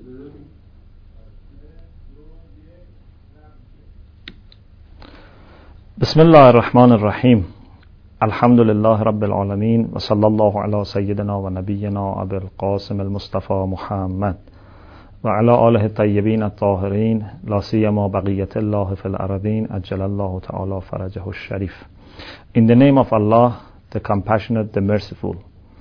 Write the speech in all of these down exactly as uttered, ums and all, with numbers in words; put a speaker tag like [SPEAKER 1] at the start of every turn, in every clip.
[SPEAKER 1] بسم الله الرحمن الرحيم الحمد لله رب العالمين وصلى الله على سيدنا ونبينا أبي القاسم المصطفى محمد وعلى آله الطيبين الطاهرين لا سيما بقية الله في الأرضين أجل الله تعالى فرجه الشريف. In the name of Allah, the compassionate, the merciful.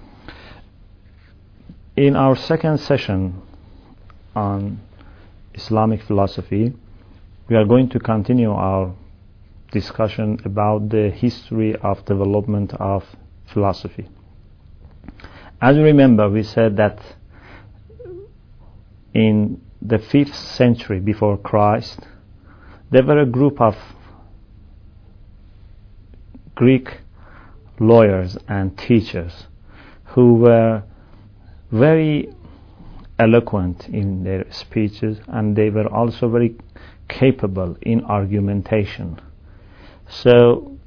[SPEAKER 1] In our second session on Islamic philosophy, we are going to continue our discussion about the history of development of philosophy. As you remember, we said that in the fifth century before Christ, there were a group of Greek lawyers and teachers who were very eloquent in their speeches, and they were also very capable in argumentation. So,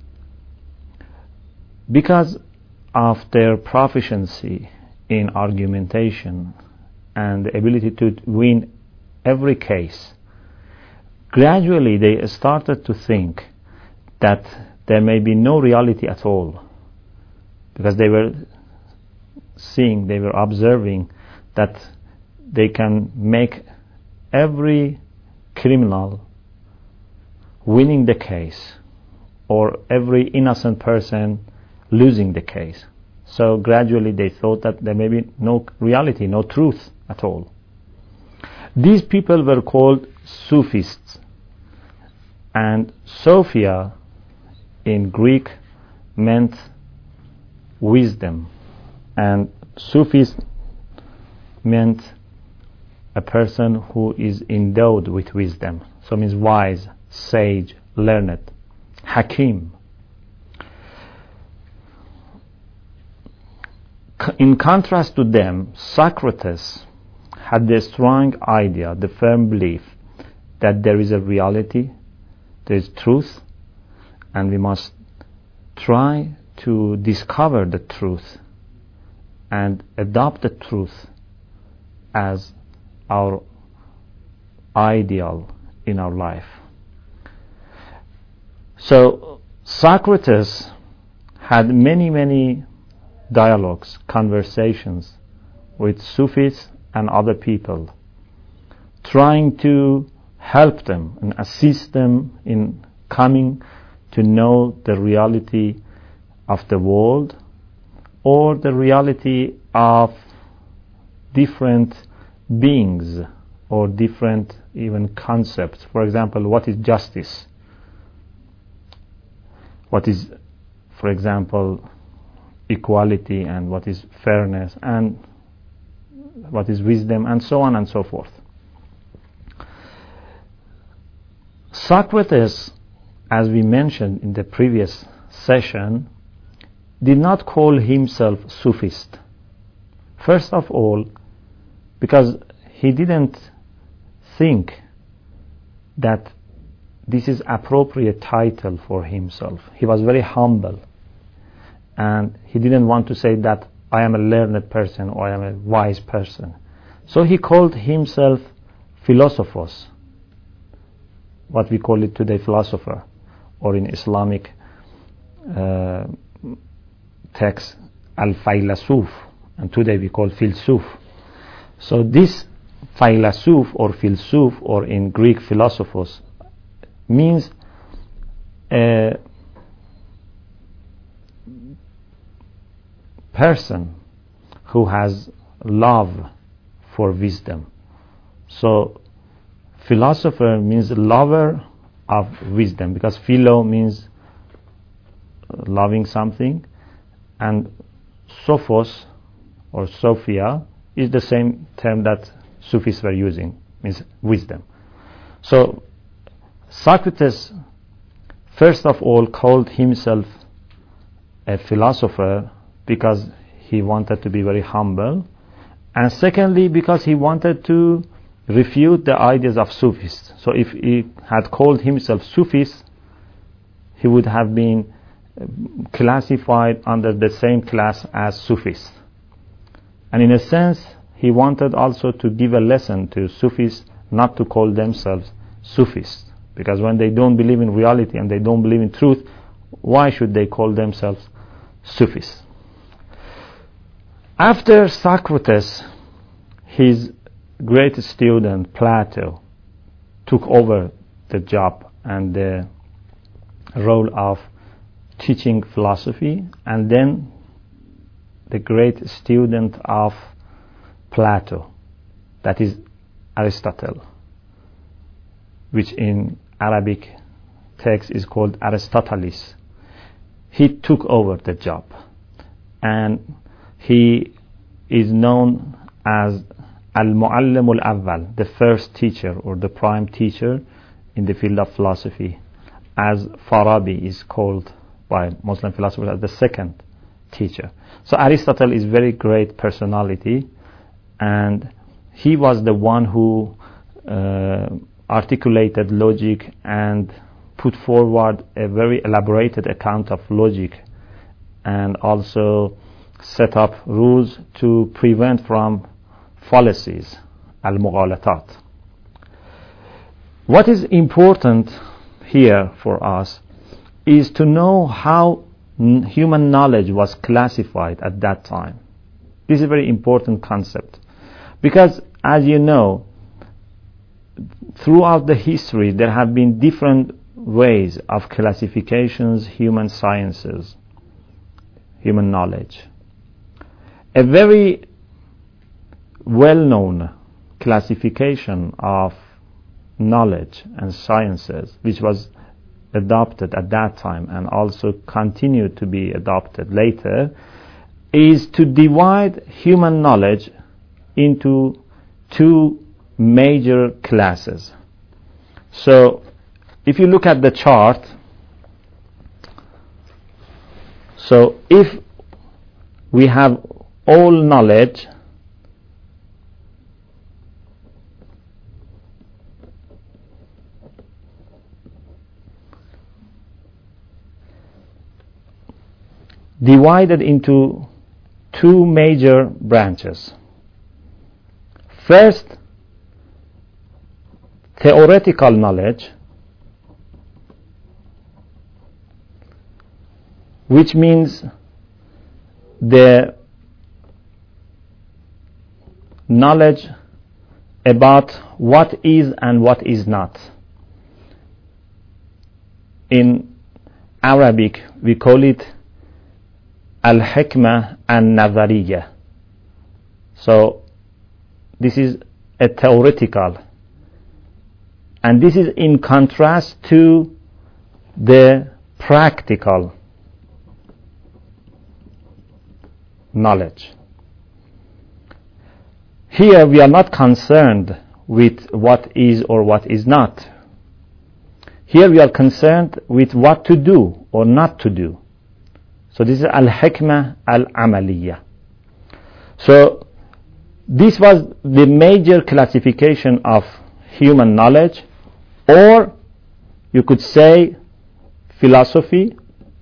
[SPEAKER 1] because of their proficiency in argumentation and the ability to win every case, gradually they started to think that there may be no reality at all, because they were seeing, they were observing that they can make every criminal winning the case, or every innocent person losing the case. So gradually they thought that there may be no reality, no truth at all. These people were called Sophists, and Sophia in Greek meant wisdom, and Sophist meant a person who is endowed with wisdom, so means wise, sage, learned, Hakim. In contrast to them, Socrates had the strong idea, the firm belief that there is a reality, there is truth, and we must try to discover the truth and adopt the truth as our ideal in our life. So Socrates had many, many dialogues, conversations with Sufis and other people, trying to help them and assist them in coming to know the reality of the world, or the reality of different beings, or different even concepts. For example, what is justice? What is, for example, equality, and what is fairness, and what is wisdom, and so on and so forth. Socrates, as we mentioned in the previous session, did not call himself Sophist. First of all, because he didn't think that this is appropriate title for himself. He was very humble, and he didn't want to say that I am a learned person or I am a wise person. So he called himself Philosophos, what we call it today, philosopher, or in Islamic uh, text, Al-Faylasuf, and today we call Filsuf. So this Faylasuf or Filsuf, or in Greek Philosophos, means a person who has love for wisdom. So philosopher means lover of wisdom, because philo means loving something, and sophos or sophia is the same term that Sufis were using, means wisdom. So Socrates, first of all, called himself a philosopher because he wanted to be very humble, and secondly because he wanted to refute the ideas of Sufis. So if he had called himself Sufis, he would have been classified under the same class as Sufis. And in a sense, he wanted also to give a lesson to Sufis not to call themselves Sufis, because when they don't believe in reality and they don't believe in truth, why should they call themselves Sufis? After Socrates, his great student Plato took over the job and the role of teaching philosophy, and then the great student of Plato, that is Aristotle, which in Arabic text is called Aristoteles. He took over the job, and he is known as Al-Muallim al-Awwal, the first teacher or the prime teacher in the field of philosophy, as Farabi is called by Muslim philosophers as the second teacher. So Aristotle is a very great personality, and he was the one who uh, articulated logic and put forward a very elaborated account of logic, and also set up rules to prevent from fallacies, al-mughalatat. What is important here for us is to know how n- human knowledge was classified at that time. This is a very important concept, because as you know, throughout the history there have been different ways of classifications, human sciences, human knowledge. A very well-known classification of knowledge and sciences, which was adopted at that time and also continued to be adopted later, is to divide human knowledge into two major classes. So if you look at the chart, so if we have all knowledge, divided into two major branches. First, theoretical knowledge, which means the knowledge about what is and what is not. In Arabic, we call it al-hikmah an-nazariyya. So this is a theoretical, and this is in contrast to the practical knowledge. Here we are not concerned with what is or what is not. Here we are concerned with what to do or not to do. So this is al-hikmah al-amaliyya. So this was the major classification of human knowledge, or you could say philosophy,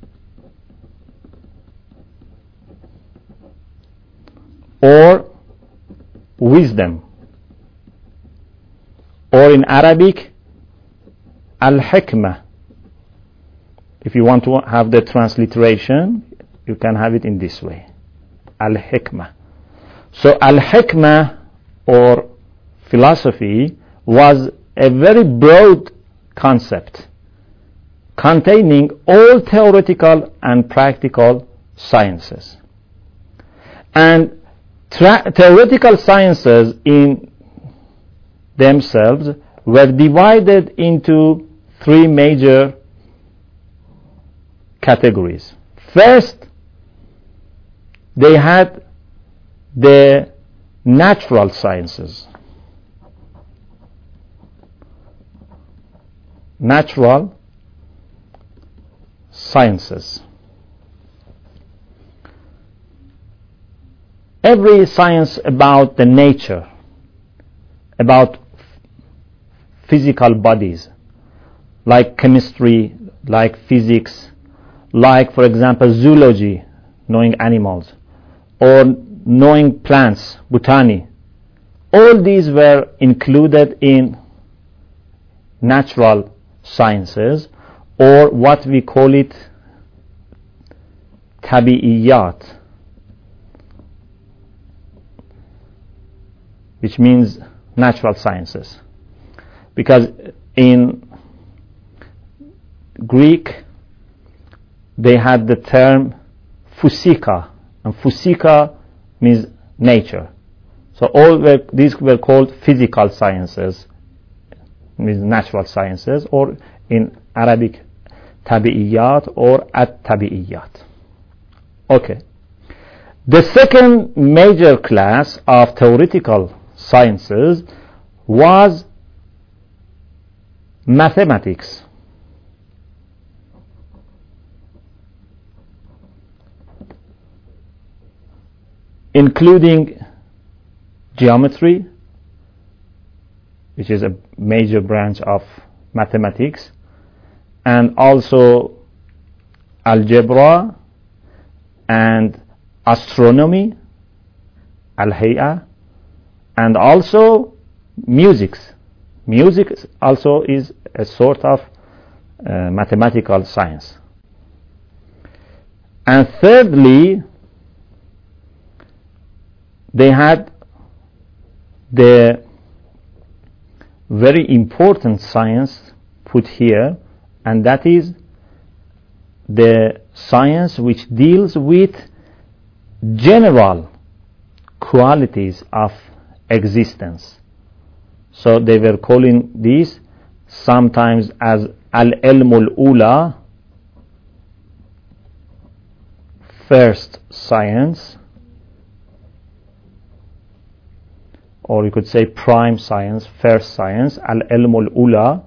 [SPEAKER 1] or wisdom, or in Arabic al-hikmah. If you want to have the transliteration, you can have it in this way, al-hikmah. So al-hikmah or philosophy was a very broad concept containing all theoretical and practical sciences. And tra- theoretical sciences in themselves were divided into three major categories. First, they had the natural sciences. Natural sciences. Every science about the nature, about physical bodies, like chemistry, like physics, like, for example, zoology, knowing animals, or knowing plants, botany, all these were included in natural sciences, or what we call it tabi'iyat, which means natural sciences. Because in Greek they had the term physika, and physika means nature. So all were, these were called physical sciences, means natural sciences, or in Arabic tabi'iyat or at-tabi'iyat. Okay. The second major class of theoretical sciences was mathematics. Including geometry, which is a major branch of mathematics, and also algebra and astronomy, al-hay'a, and also music. Music also is a sort of uh, mathematical science. And thirdly, they had the very important science put here, and that is the science which deals with general qualities of existence. So they were calling these sometimes as al-ilmul ula, first science, or you could say prime science, first science, al-ilmul ula,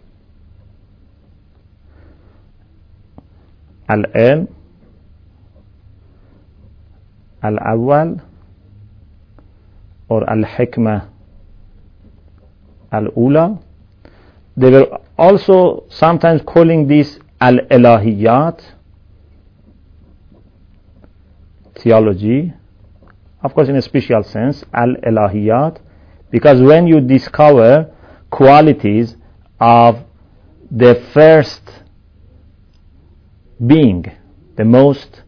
[SPEAKER 1] al-ilm, al-awwal, or al-hikmah al-ula. They were also sometimes calling this al-ilahiyat, theology, of course in a special sense, al-ilahiyat, because when you discover qualities of the first being, the most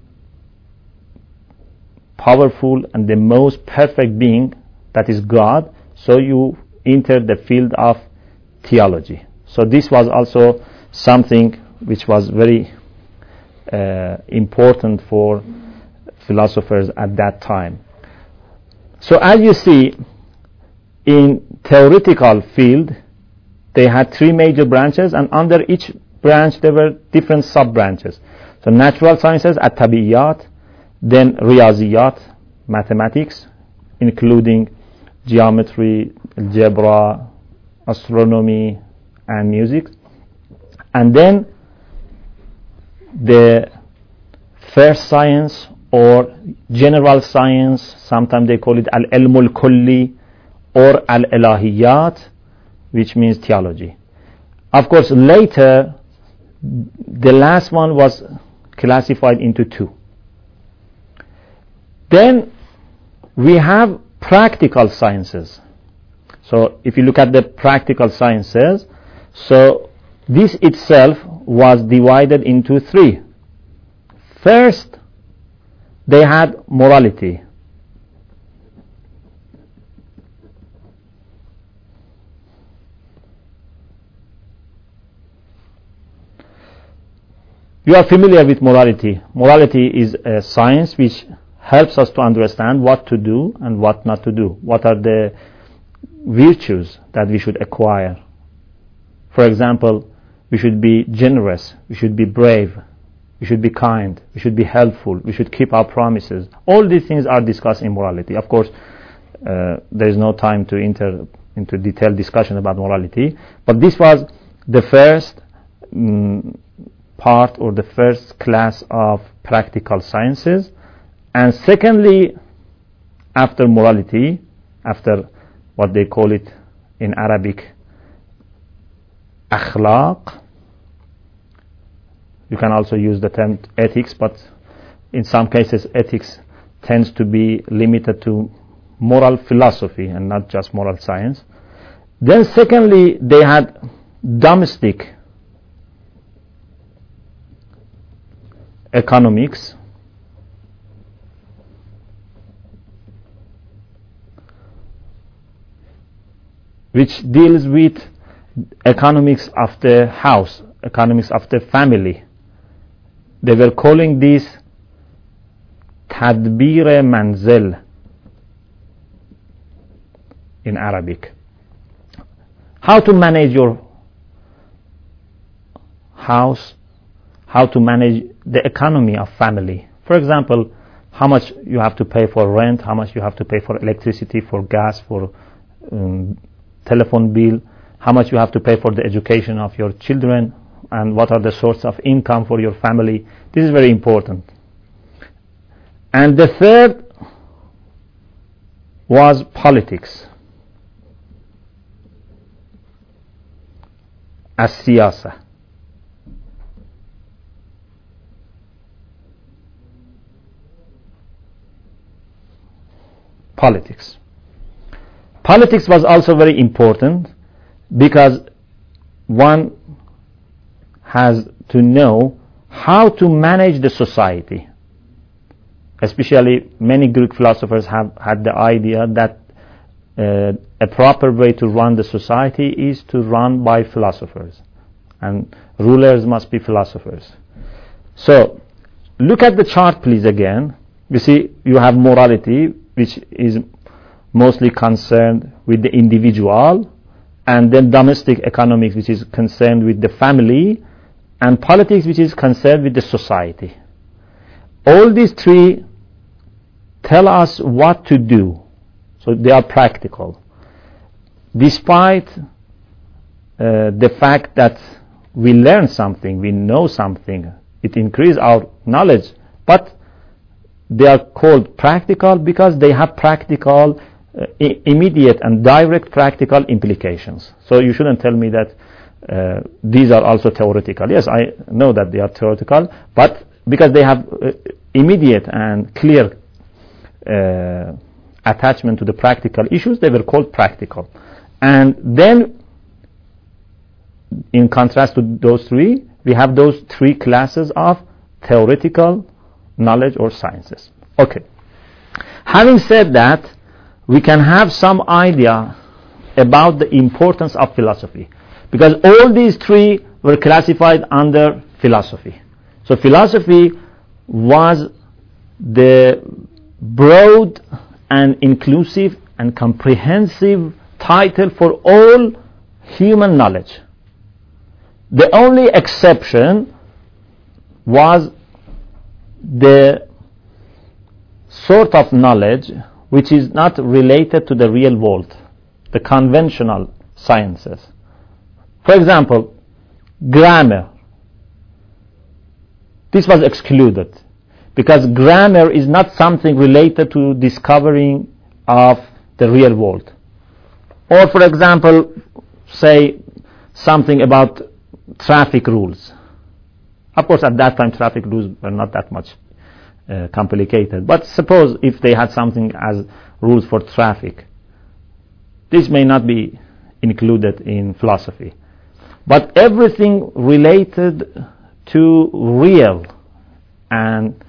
[SPEAKER 1] powerful and the most perfect being, that is God, so you enter the field of theology. So this was also something which was very uh, important for philosophers at that time. So as you see, in theoretical field they had three major branches, and under each branch there were different sub branches. So natural sciences, at-tabi'iyat, then riyaziyat, mathematics, including geometry, algebra, astronomy, and music, and then the first science or general science, sometimes they call it al-ilmul kulli or al-ilahiyat, which means theology. Of course later the last one was classified into two. Then we have practical sciences. So if you look at the practical sciences, so this itself was divided into three. First, they had morality. You are familiar with morality. Morality is a science which helps us to understand what to do and what not to do. What are the virtues that we should acquire? For example, we should be generous, we should be brave, we should be kind, we should be helpful, we should keep our promises. All these things are discussed in morality. Of course, uh, there is no time to enter into detailed discussion about morality, but this was the first um, part or the first class of practical sciences. And secondly, after morality, after what they call it in Arabic akhlaq, you can also use the term ethics, but in some cases ethics tends to be limited to moral philosophy and not just moral science. Then secondly, they had domestic economics, which deals with economics of the house, economics of the family. They were calling this tadbir manzil in Arabic. How to manage your house, how to manage the economy of family. For example, how much you have to pay for rent, how much you have to pay for electricity, for gas, for um, telephone bill, how much you have to pay for the education of your children, and what are the sources of income for your family. This is very important. And the third was politics, as siyasa. Politics. Politics was also very important because one has to know how to manage the society. Especially many Greek philosophers have had the idea that uh, a proper way to run the society is to run by philosophers, and rulers must be philosophers. So look at the chart please again. You see you have morality, which is mostly concerned with the individual, and then domestic economics, which is concerned with the family, and politics, which is concerned with the society. All these three tell us what to do, so they are practical. Despite uh, the fact that we learn something, we know something, it increases our knowledge, but they are called practical because they have practical, uh, I- immediate and direct practical implications. So you shouldn't tell me that uh, these are also theoretical. Yes, I know that they are theoretical, but because they have uh, immediate and clear uh, attachment to the practical issues, they were called practical. And then, in contrast to those three, we have those three classes of theoretical knowledge or sciences. Okay. Having said that, we can have some idea about the importance of philosophy, because all these three were classified under philosophy. So philosophy was the broad and inclusive and comprehensive title for all human knowledge. The only exception was the sort of knowledge which is not related to the real world, the conventional sciences. For example, grammar. This was excluded because grammar is not something related to discovering of the real world. Or for example, say something about traffic rules. Of course, at that time, traffic rules were not that much uh, complicated. But suppose if they had something as rules for traffic, this may not be included in philosophy. But everything related to real and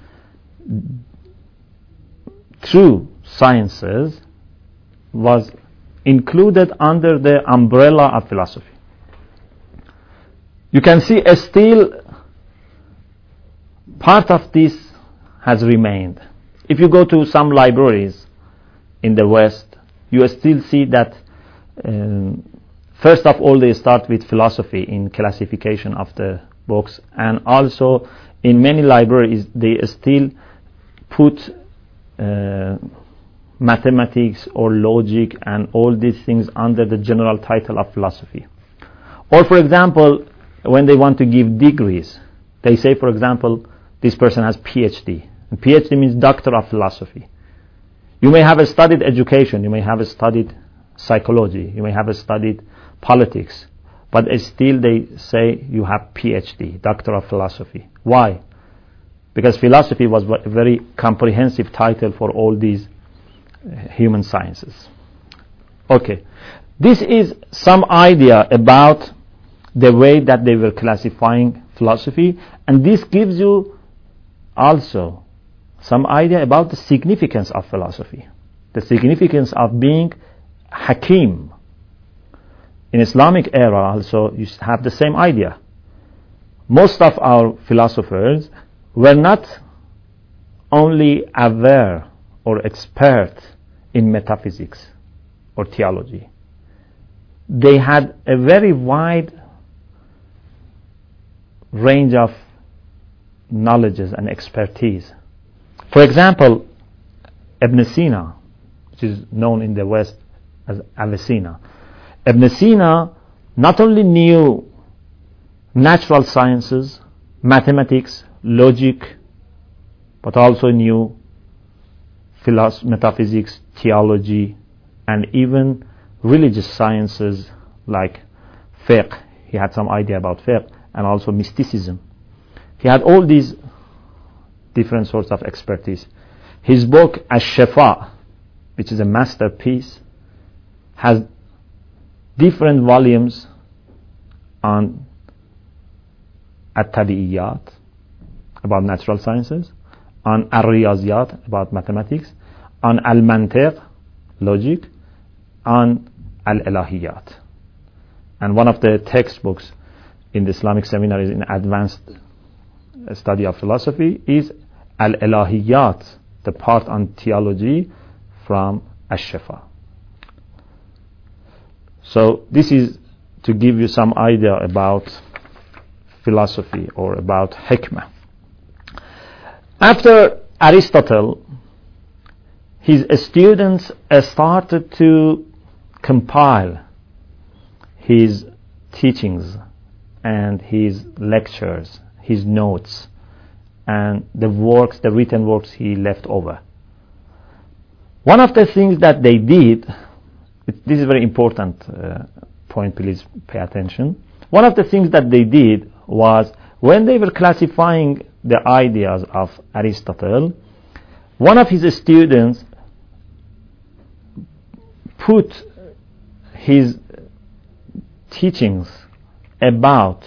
[SPEAKER 1] true sciences was included under the umbrella of philosophy. You can see a still part of this has remained. If you go to some libraries in the West, you still see that um, first of all they start with philosophy in classification of the books, and also in many libraries they still put uh, mathematics or logic and all these things under the general title of philosophy. Or for example, when they want to give degrees, they say, for example, this person has PhD. And PhD means Doctor of Philosophy. You may have studied education, you may have studied psychology, you may have studied politics, but still they say you have PhD, Doctor of Philosophy. Why? Because philosophy was a very comprehensive title for all these human sciences. Okay, this is some idea about the way that they were classifying philosophy, and this gives you also some idea about the significance of philosophy, the significance of being hakim. In Islamic era also you have the same idea. Most of our philosophers were not only aware or expert in metaphysics or theology. They had a very wide range of knowledges and expertise. For example, Ibn Sina, which is known in the West as Avicenna. Ibn Sina not only knew natural sciences, mathematics, logic, but also knew philosophy, metaphysics, theology, and even religious sciences like fiqh. He had some idea about fiqh, and also mysticism. He had all these different sorts of expertise. His book Ash-Shifa, which is a masterpiece, has different volumes on At-Tabi'iyat, about natural sciences, on Al-Riyaziyat, about mathematics, on Al-Mantiq, logic, on Al-Ilahiyat. And one of the textbooks in the Islamic seminaries in advanced study of philosophy is Al-Ilahiyat, the part on theology from Ash-Shifa. So this is to give you some idea about philosophy or about hikmah. After Aristotle, his students started to compile his teachings and his lectures, his notes, and the works, the written works he left over. One of the things that they did, this is a very important uh, point, please pay attention. One of the things that they did was, when they were classifying the ideas of Aristotle, one of his students put his teachings about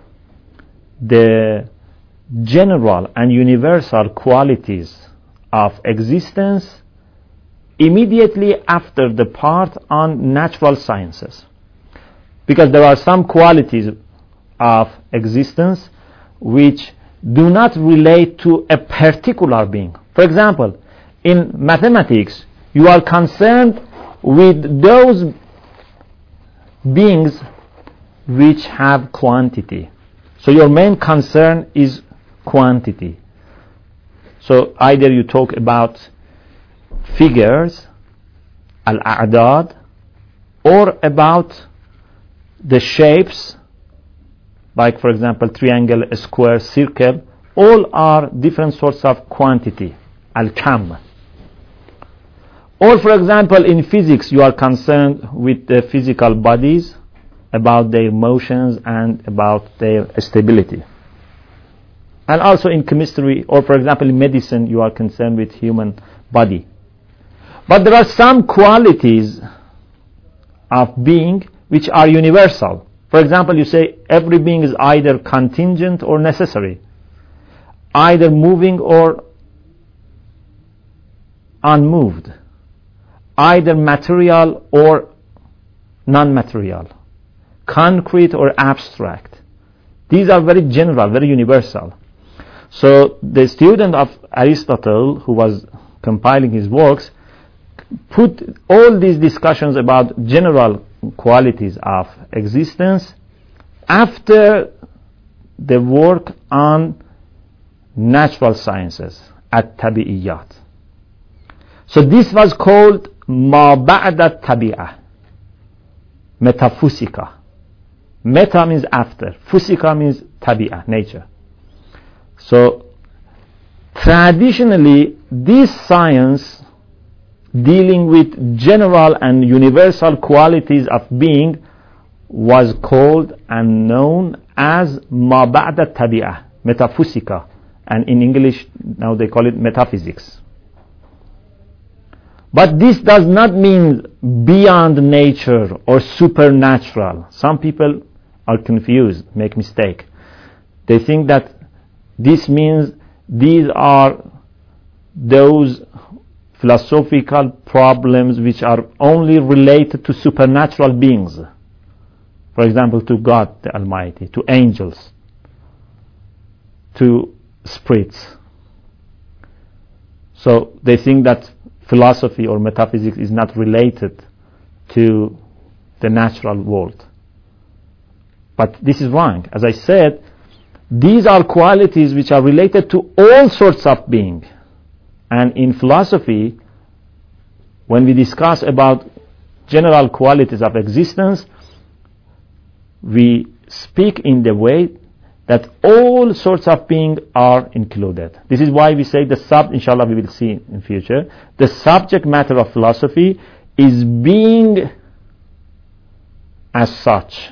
[SPEAKER 1] the general and universal qualities of existence immediately after the part on natural sciences, because there are some qualities of existence which do not relate to a particular being. For example, in mathematics, you are concerned with those beings which have quantity. So your main concern is quantity. So either you talk about figures, al-a'dad, or about the shapes, like for example triangle, square, circle. All are different sorts of quantity, al-kam. Or for example in physics, you are concerned with the physical bodies, about their motions and about their stability. And also in chemistry, or for example in medicine, you are concerned with human body. But there are some qualities of being which are universal. For example, you say every being is either contingent or necessary, either moving or unmoved, either material or non-material, concrete or abstract. These are very general, very universal. So the student of Aristotle, who was compiling his works, put all these discussions about general qualities of existence after the work on natural sciences, at-tabi'iyat. So this was called ma ba'da tabi'ah, metaphysica. Meta means after, physika means tabi'ah, nature. So traditionally, this science dealing with general and universal qualities of being was called and known as ma ba'da tabi'ah, metaphysica, and in English now they call it metaphysics. But this does not mean beyond nature or supernatural. Some people are confused, make mistake. They think that this means these are those philosophical problems which are only related to supernatural beings. For example, to God the Almighty, to angels, to spirits. So they think that philosophy or metaphysics is not related to the natural world. But this is wrong. As I said, these are qualities which are related to all sorts of being. And in philosophy, when we discuss about general qualities of existence, we speak in the way that all sorts of being are included. This is why we say the sub, inshallah we will see in future, the subject matter of philosophy is being as such.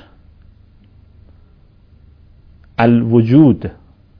[SPEAKER 1] Al-wujud,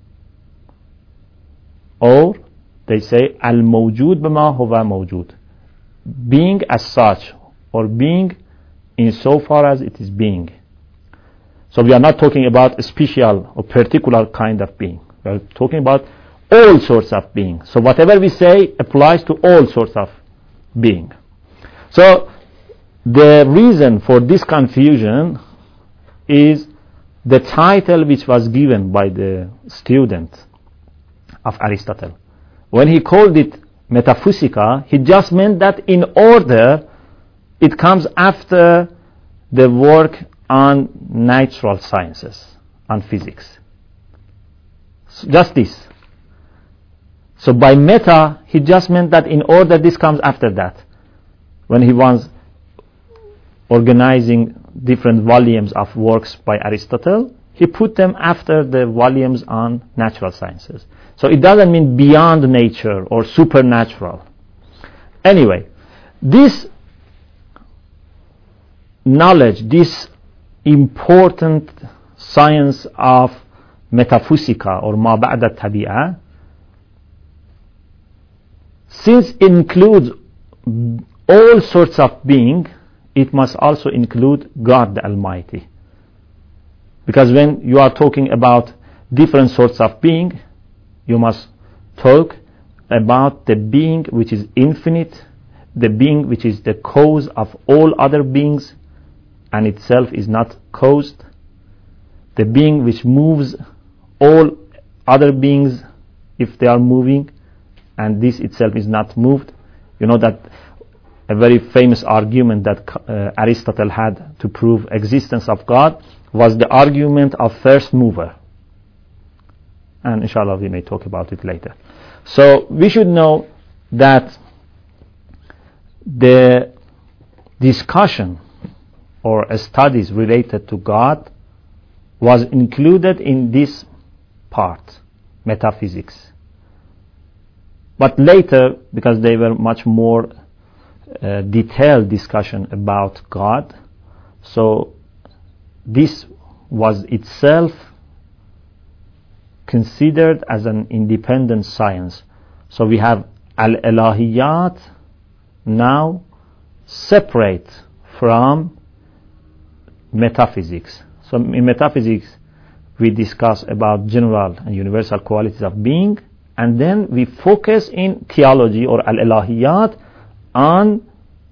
[SPEAKER 1] or they say al-mawjud bima huwa mawjud, being as such, or being in so far as it is being. So we are not talking about a special or particular kind of being. We are talking about all sorts of being. So whatever we say applies to all sorts of being. So the reason for this confusion is the title which was given by the student of Aristotle. When he called it Metaphysica, he just meant that in order it comes after the work on natural sciences, on physics. So just this. So by meta, he just meant that in order this comes after that. When he was organizing different volumes of works by Aristotle, he put them after the volumes on natural sciences. So it doesn't mean beyond nature or supernatural. Anyway, this knowledge, this important science of metaphysica or ma ba'da tabi'ah, since it includes all sorts of being, it must also include God the Almighty. Because when you are talking about different sorts of being, you must talk about the being which is infinite, the being which is the cause of all other beings and itself is not caused, the being which moves all other beings if they are moving and this itself is not moved. You know that a very famous argument that uh, Aristotle had to prove existence of God was the argument of first mover. And inshallah we may talk about it later. So we should know that the discussion or studies related to God was included in this part, metaphysics. But later, because they were much more uh, detailed discussion about God, so this was itself considered as an independent science. So we have al-ilahiyat now separate from metaphysics. So in metaphysics we discuss about general and universal qualities of being, and then we focus in theology or al-ilahiyat on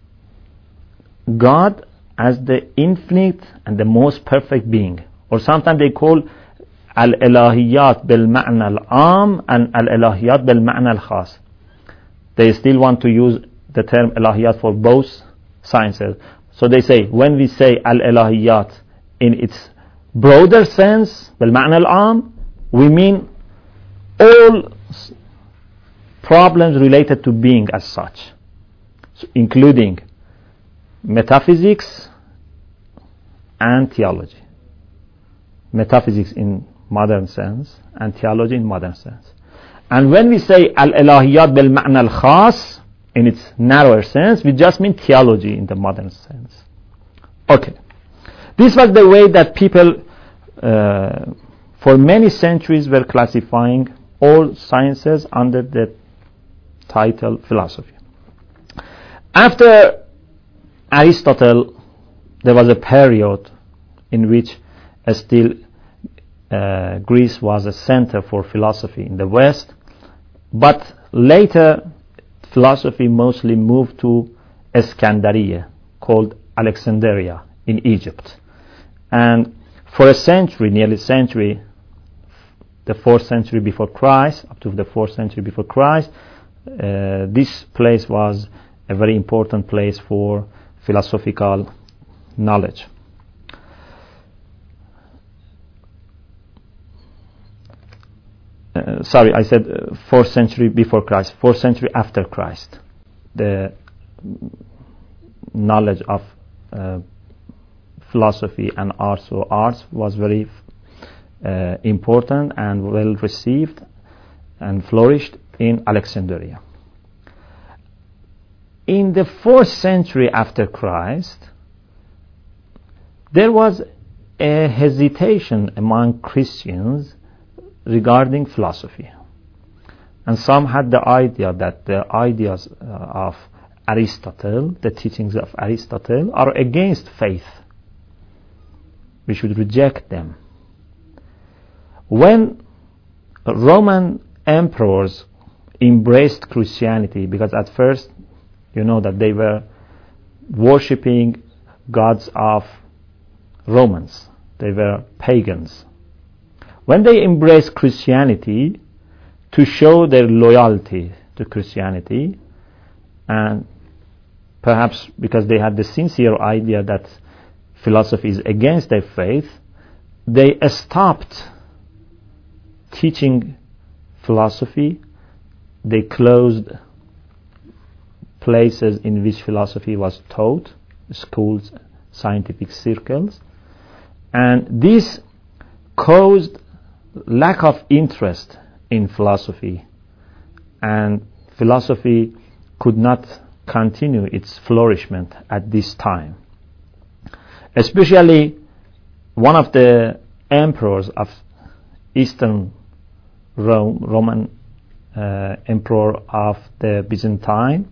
[SPEAKER 1] God as the infinite and the most perfect being. Or sometimes they call al-ilahiyat bil-ma'na al-am and al-ilahiyat bil-ma'na al-khas. They still want to use the term ilahiyat for both sciences. So they say, when we say al-ilahiyat in its broader sense, bil-ma'na al-am, we mean all problems related to being as such, so including metaphysics and theology. Metaphysics in modern sense and theology in modern sense. And when we say al-ilahiyat bil-ma'na al-khas, in its narrower sense, we just mean theology in the modern sense. Okay. This was the way that people uh, for many centuries were classifying all sciences under the title philosophy. After Aristotle, there was a period in which uh, still uh, Greece was a center for philosophy in the West, but later philosophy mostly moved to Iskandaria, called Alexandria in Egypt. And for a century, nearly a century, the fourth century before Christ, up to the fourth century before Christ, uh, this place was a very important place for philosophical knowledge. Uh, sorry, I said uh, fourth century before Christ, fourth century after Christ. The knowledge of uh, philosophy and also arts was very uh, important and well received and flourished in Alexandria. In the fourth century after Christ, there was a hesitation among Christians regarding philosophy. And some had the idea that the ideas uh, of Aristotle, the teachings of Aristotle, are against faith. We should reject them. When Roman emperors embraced Christianity, because at first, you know that they were worshipping gods of Romans. They were pagans. When they embraced Christianity to show their loyalty to Christianity, and perhaps because they had the sincere idea that philosophy is against their faith, they stopped teaching philosophy. They closed places in which philosophy was taught, schools, scientific circles, and this caused lack of interest in philosophy, and philosophy could not continue its flourishment at this time. Especially one of the emperors of Eastern Rome, Roman uh, emperor of the Byzantine,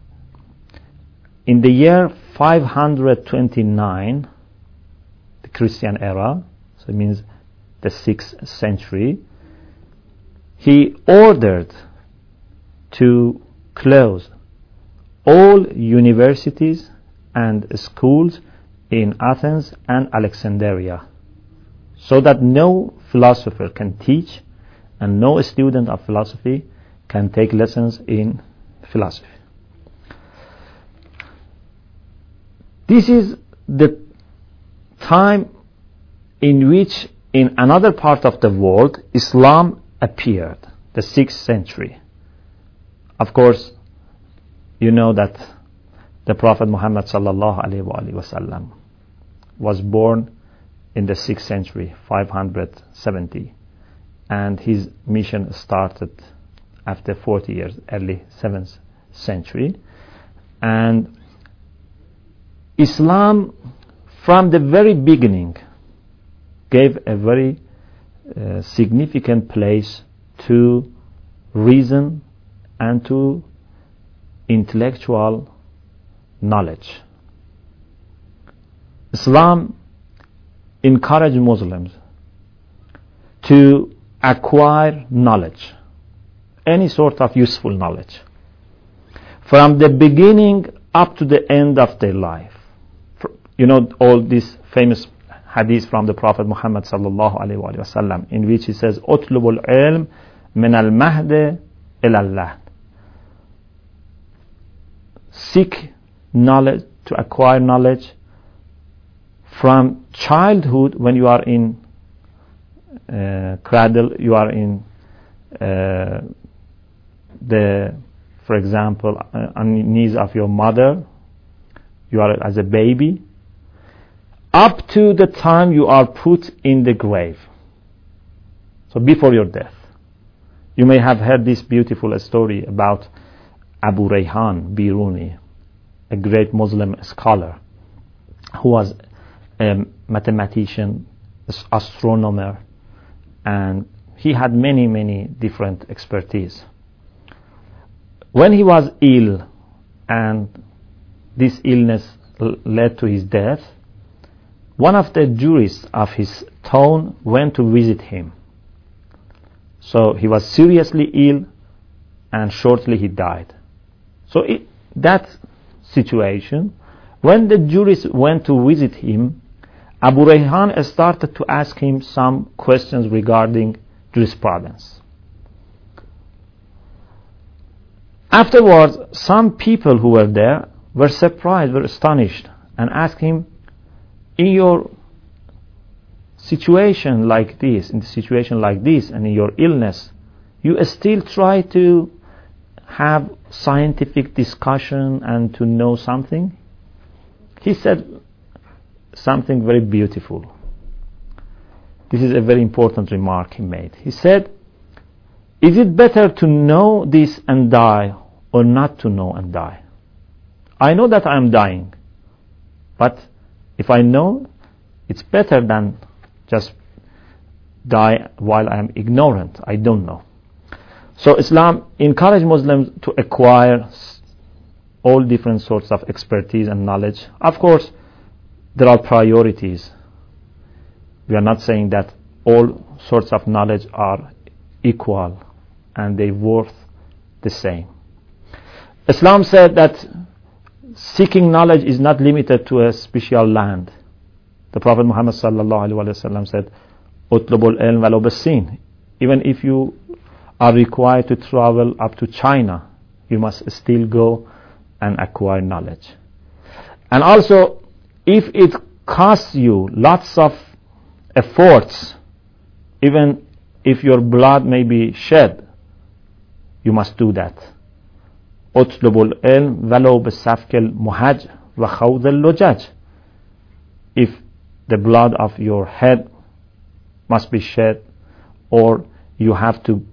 [SPEAKER 1] in the year five hundred twenty-nine, the Christian era, so it means the sixth century, he ordered to close all universities and schools in Athens and Alexandria, so that no philosopher can teach and no student of philosophy can take lessons in philosophy. This is the time in which in another part of the world Islam appeared, the sixth century. Of course, you know that the Prophet Muhammad sallallahu alaihi wasallam was born in the sixth century, five hundred seventy, and his mission started after forty years, early seventh century. And Islam, from the very beginning, gave a very uh, significant place to reason and to intellectual knowledge. Islam encouraged Muslims to acquire knowledge, any sort of useful knowledge, from the beginning up to the end of their life. You know all these famous hadith from the Prophet Muhammad sallallahu alaihi wasallam, in which he says, "Utlubul ilm min al mahd ila al-lahd." Seek knowledge, to acquire knowledge from childhood, when you are in uh, cradle, you are in uh, the, for example, uh, on the knees of your mother, you are as a baby, up to the time you are put in the grave. So before your death. You may have heard this beautiful story about Abu Rayhan Biruni, a great Muslim scholar who was a mathematician, astronomer, and he had many, many different expertise. When he was ill and this illness l- led to his death, one of the jurists of his town went to visit him. So he was seriously ill, and shortly he died. So it, that situation, when the jurist went to visit him, Abu Rayhan started to ask him some questions regarding jurisprudence. Afterwards, some people who were there were surprised, were astonished, and asked him, in your situation like this, in the situation like this, and in your illness, you still try to have scientific discussion and to know something? He said something very beautiful. This is a very important remark he made. He said, is it better to know this and die, or not to know and die? I know that I am dying, but if I know, it's better than just die while I am ignorant. I don't know. So Islam encourages Muslims to acquire all different sorts of expertise and knowledge. Of course, there are priorities. We are not saying that all sorts of knowledge are equal and they worth the same. Islam said that seeking knowledge is not limited to a special land. The Prophet Muhammad sallallahu alaihi wasallam said, "Utlubul ilm walau bis-Sin." Even if you are required to travel up to China, you must still go and acquire knowledge. And also, if it costs you lots of efforts, even if your blood may be shed, you must do that. اطلب العلم ولو بسفك المهج وخوض اللجج. If the blood of your head must be shed, or you have to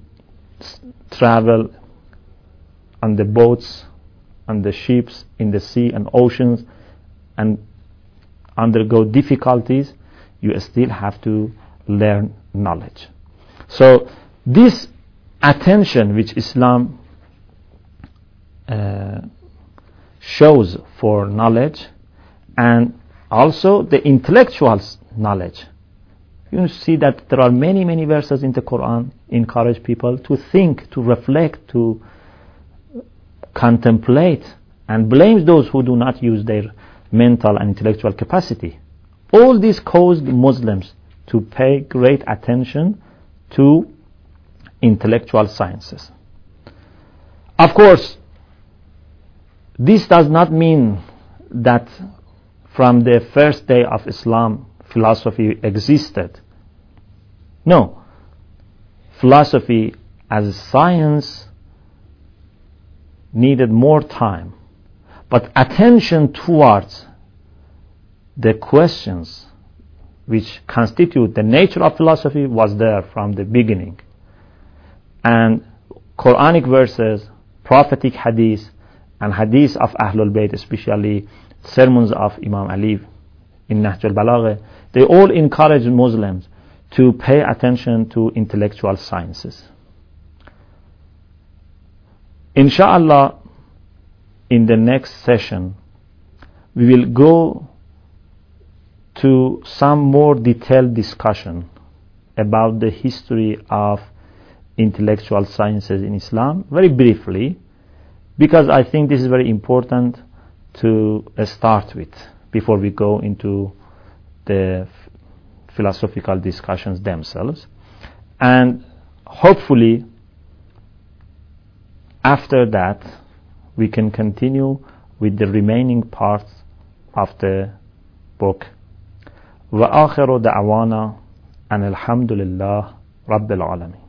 [SPEAKER 1] travel on the boats, on the ships, in the sea and oceans, and undergo difficulties, you still have to learn knowledge. So this attention which Islam uh, shows for knowledge, and also the intellectual knowledge, you see that there are many many verses in the Quran encourage people to think, to reflect, to contemplate, and blames those who do not use their mental and intellectual capacity. All this caused Muslims to pay great attention to intellectual sciences. Of course, this does not mean that from the first day of Islam philosophy existed. No. Philosophy as science needed more time, but attention towards the questions which constitute the nature of philosophy was there from the beginning. And Quranic verses, prophetic hadith, and hadith of Ahlul Bayt, especially sermons of Imam Ali in Nahj al-Balagha, they all encourage Muslims to pay attention to intellectual sciences. Inshallah, in the next session, we will go to some more detailed discussion about the history of intellectual sciences in Islam, very briefly, because I think this is very important to uh, start with before we go into the f- philosophical discussions themselves. And hopefully after that we can continue with the remaining parts of the book. وآخر دعوانا أن الحمد لله رب العالمين.